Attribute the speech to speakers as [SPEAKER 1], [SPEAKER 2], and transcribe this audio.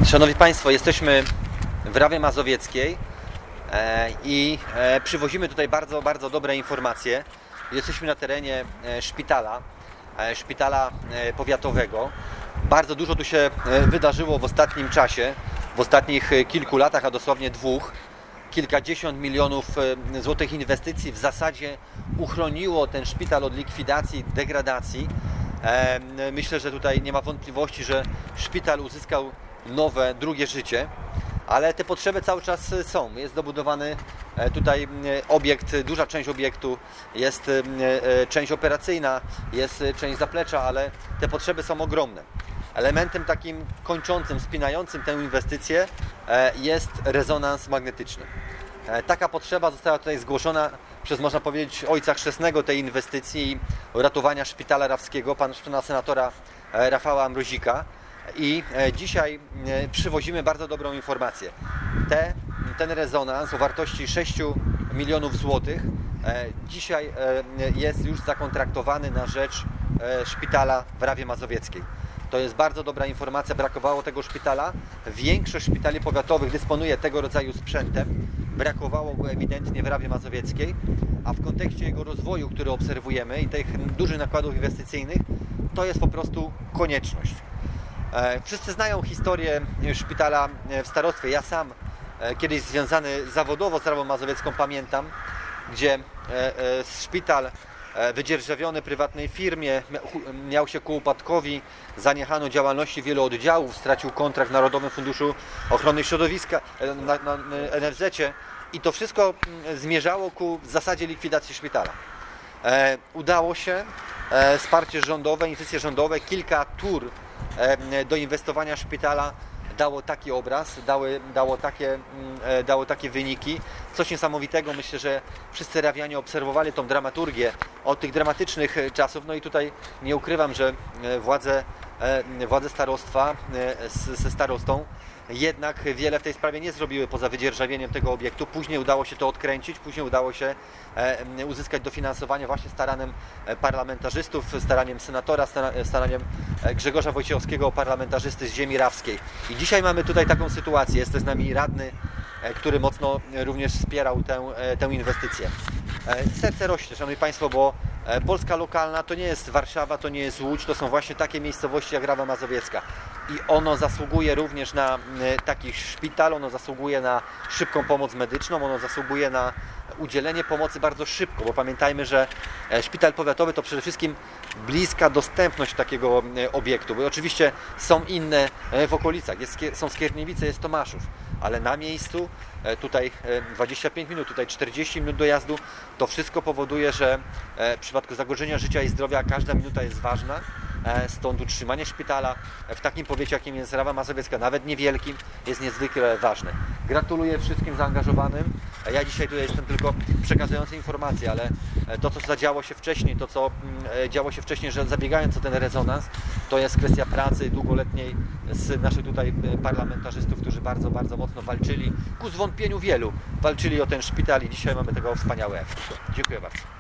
[SPEAKER 1] Szanowni Państwo, jesteśmy w Rawie Mazowieckiej i przywozimy tutaj bardzo dobre informacje. Jesteśmy na terenie szpitala powiatowego. Bardzo dużo tu się wydarzyło w ostatnim czasie, w ostatnich kilku latach, a dosłownie dwóch. Kilkadziesiąt milionów złotych inwestycji w zasadzie uchroniło ten szpital od likwidacji, degradacji. Myślę, że tutaj nie ma wątpliwości, że szpital uzyskał nowe, drugie życie, ale te potrzeby cały czas są. Jest dobudowany tutaj obiekt, duża część obiektu, jest część operacyjna, jest część zaplecza, ale te potrzeby są ogromne. Elementem takim kończącym, spinającym tę inwestycję jest rezonans magnetyczny. Taka potrzeba została tutaj zgłoszona przez, można powiedzieć, ojca chrzestnego tej inwestycji i ratowania szpitala rawskiego, pana senatora Rafała Mrozika. I dzisiaj przywozimy bardzo dobrą informację. Ten rezonans o wartości 6 milionów złotych dzisiaj jest już zakontraktowany na rzecz szpitala w Rawie Mazowieckiej. To jest bardzo dobra informacja, brakowało tego szpitala. Większość szpitali powiatowych dysponuje tego rodzaju sprzętem. Brakowało go ewidentnie w Rawie Mazowieckiej, a w kontekście jego rozwoju, który obserwujemy i tych dużych nakładów inwestycyjnych, to jest po prostu konieczność. Wszyscy znają historię szpitala w starostwie. Ja sam kiedyś związany zawodowo z Rawą Mazowiecką pamiętam, gdzie szpital wydzierżawiony prywatnej firmie miał się ku upadkowi, zaniechano działalności wielu oddziałów, stracił kontrakt w Narodowym Funduszu Ochrony Środowiska, na NFZ-cie i to wszystko zmierzało ku zasadzie likwidacji szpitala. Udało się, wsparcie rządowe, inwestycje rządowe, kilka tur do inwestowania szpitala dało taki obraz, dało takie wyniki. Coś niesamowitego, myślę, że wszyscy rawianie obserwowali tą dramaturgię od tych dramatycznych czasów. No i tutaj nie ukrywam, że władze starostwa ze starostą jednak wiele w tej sprawie nie zrobiły poza wydzierżawieniem tego obiektu. Później udało się to odkręcić, później udało się uzyskać dofinansowanie właśnie staranem parlamentarzystów, staraniem senatora, staraniem Grzegorza Wojciechowskiego, parlamentarzysty z ziemi rawskiej. I dzisiaj mamy tutaj taką sytuację. Jest z nami radny, który mocno również wspierał tę inwestycję. Serce rośnie, szanowni Państwo, bo Polska lokalna to nie jest Warszawa, to nie jest Łódź, to są właśnie takie miejscowości jak Rawa Mazowiecka. I ono zasługuje również na taki szpital, ono zasługuje na szybką pomoc medyczną, ono zasługuje na udzielenie pomocy bardzo szybko, bo pamiętajmy, że szpital powiatowy to przede wszystkim bliska dostępność takiego obiektu, bo oczywiście są inne w okolicach, są Skierniewice, jest Tomaszów, ale na miejscu tutaj 25 minut, tutaj 40 minut dojazdu, to wszystko powoduje, że w przypadku zagrożenia życia i zdrowia każda minuta jest ważna. Stąd utrzymanie szpitala w takim powiecie, jakim jest Rawa Mazowiecka, nawet niewielkim, jest niezwykle ważne. Gratuluję wszystkim zaangażowanym. Ja dzisiaj tutaj jestem tylko przekazujący informacje, ale to, co zadziało się wcześniej, to, co działo się wcześniej, że zabiegając o ten rezonans, to jest kwestia pracy długoletniej z naszych tutaj parlamentarzystów, którzy bardzo mocno walczyli, ku zwątpieniu wielu, walczyli o ten szpital i dzisiaj mamy tego wspaniały efekt. Dziękuję bardzo.